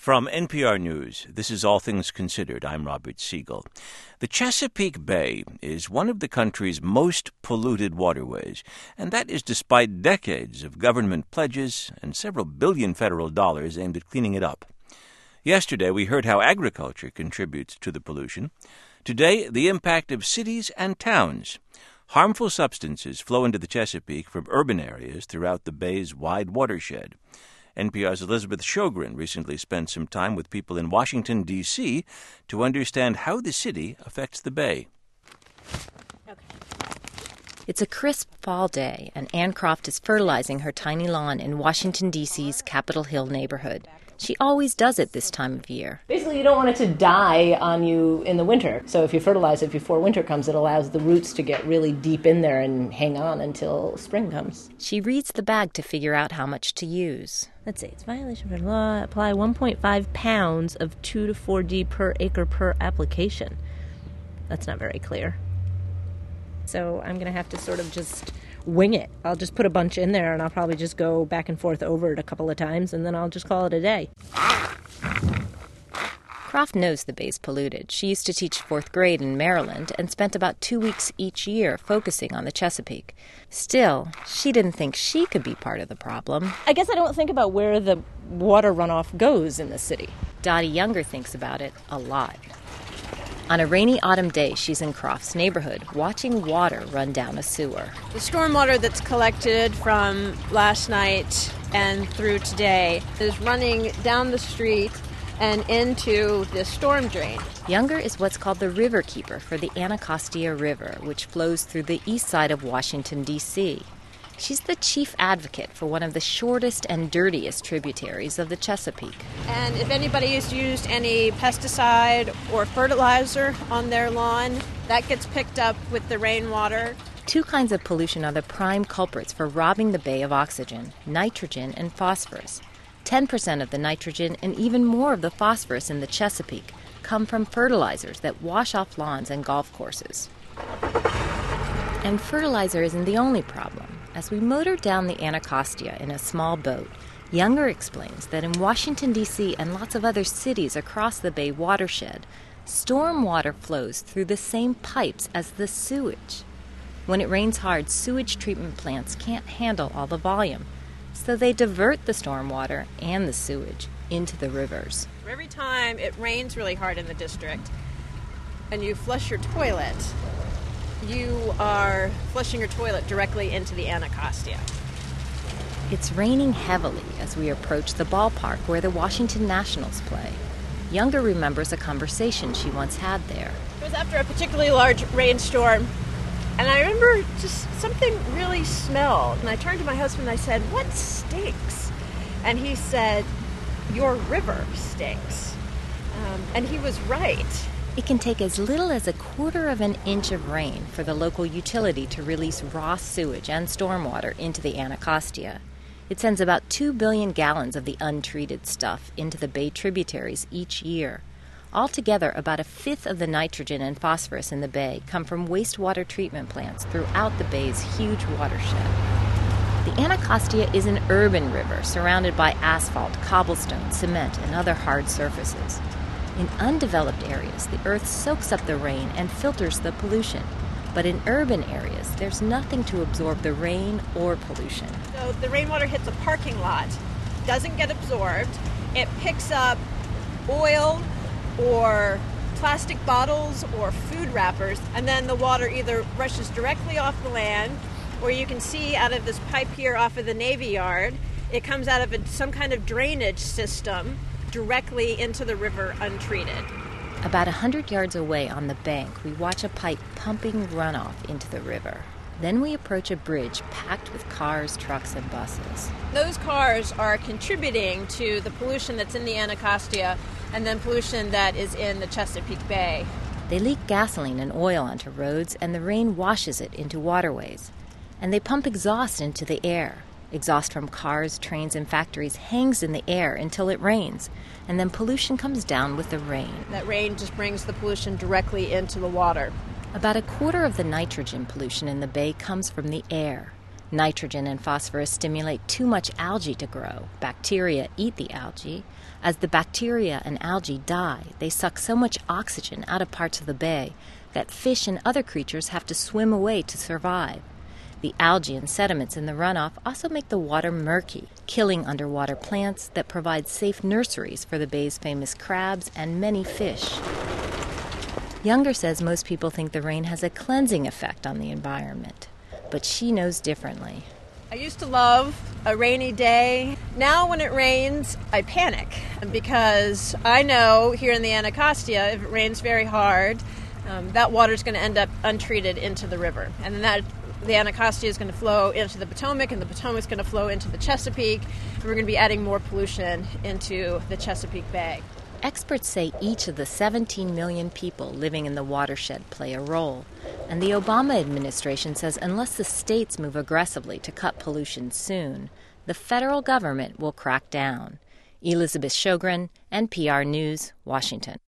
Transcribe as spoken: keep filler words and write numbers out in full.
From N P R News, this is All Things Considered. I'm Robert Siegel. The Chesapeake Bay is one of the country's most polluted waterways, and that is despite decades of government pledges and several billion federal dollars aimed at cleaning it up. Yesterday, we heard how agriculture contributes to the pollution. Today, the impact of cities and towns. Harmful substances flow into the Chesapeake from urban areas throughout the bay's wide watershed. N P R's Elizabeth Sjogren recently spent some time with people in Washington, D C to understand how the city affects the bay. It's a crisp fall day, and Ann Croft is fertilizing her tiny lawn in Washington, D C's Capitol Hill neighborhood. She always does it this time of year. Basically, you don't want it to die on you in the winter. So if you fertilize it before winter comes, it allows the roots to get really deep in there and hang on until spring comes. She reads the bag to figure out how much to use. Let's see, it's violation of law. Apply one point five pounds of two to four D per acre per application. That's not very clear. So I'm going to have to sort of just wing it. I'll just put a bunch in there, and I'll probably just go back and forth over it a couple of times, and then I'll just call it a day. Croft knows the bay's polluted. She used to teach fourth grade in Maryland and spent about two weeks each year focusing on the Chesapeake. Still, she didn't think she could be part of the problem. I guess I don't think about where the water runoff goes in the city. Dottie Younger thinks about it a lot. On a rainy autumn day, she's in Croft's neighborhood, watching water run down a sewer. The stormwater that's collected from last night and through today is running down the street and into the storm drain. Younger is what's called the river keeper for the Anacostia River, which flows through the east side of Washington, D C She's the chief advocate for one of the shortest and dirtiest tributaries of the Chesapeake. And if anybody has used any pesticide or fertilizer on their lawn, that gets picked up with the rainwater. Two kinds of pollution are the prime culprits for robbing the bay of oxygen: nitrogen and phosphorus. ten percent of the nitrogen and even more of the phosphorus in the Chesapeake come from fertilizers that wash off lawns and golf courses. And fertilizer isn't the only problem. As we motor down the Anacostia in a small boat, Younger explains that in Washington, D C and lots of other cities across the bay watershed, storm water flows through the same pipes as the sewage. When it rains hard, sewage treatment plants can't handle all the volume, so they divert the storm water and the sewage into the rivers. Every time it rains really hard in the district and you flush your toilet, you are flushing your toilet directly into the Anacostia. It's raining heavily as we approach the ballpark where the Washington Nationals play. Younger remembers a conversation she once had there. It was after a particularly large rainstorm, and I remember just something really smelled. And I turned to my husband and I said, "What stinks?" And he said, "Your river stinks." Um, and he was right. It can take as little as a quarter of an inch of rain for the local utility to release raw sewage and stormwater into the Anacostia. It sends about two billion gallons of the untreated stuff into the bay tributaries each year. Altogether, about a fifth of the nitrogen and phosphorus in the bay come from wastewater treatment plants throughout the bay's huge watershed. The Anacostia is an urban river surrounded by asphalt, cobblestone, cement, and other hard surfaces. In undeveloped areas, the earth soaks up the rain and filters the pollution. But in urban areas, there's nothing to absorb the rain or pollution. So the rainwater hits a parking lot, doesn't get absorbed. It picks up oil or plastic bottles or food wrappers, and then the water either rushes directly off the land, or you can see out of this pipe here off of the Navy Yard, it comes out of a, some kind of drainage system directly into the river untreated. About a hundred yards away on the bank, we watch a pipe pumping runoff into the river. Then we approach a bridge packed with cars, trucks, and buses. Those cars are contributing to the pollution that's in the Anacostia and then pollution that is in the Chesapeake Bay. They leak gasoline and oil onto roads, and the rain washes it into waterways. And they pump exhaust into the air. Exhaust from cars, trains, and factories hangs in the air until it rains, and then pollution comes down with the rain. That rain just brings the pollution directly into the water. About a quarter of the nitrogen pollution in the bay comes from the air. Nitrogen and phosphorus stimulate too much algae to grow. Bacteria eat the algae. As the bacteria and algae die, they suck so much oxygen out of parts of the bay that fish and other creatures have to swim away to survive. The algae and sediments in the runoff also make the water murky, killing underwater plants that provide safe nurseries for the bay's famous crabs and many fish. Younger says most people think the rain has a cleansing effect on the environment, but she knows differently. I used to love a rainy day. Now when it rains, I panic because I know here in the Anacostia, if it rains very hard, um, that water is going to end up untreated into the river. And then that the Anacostia is going to flow into the Potomac, and the Potomac is going to flow into the Chesapeake, and we're going to be adding more pollution into the Chesapeake Bay. Experts say each of the seventeen million people living in the watershed play a role, and the Obama administration says unless the states move aggressively to cut pollution soon, the federal government will crack down. Elizabeth Sjogren, N P R News, Washington.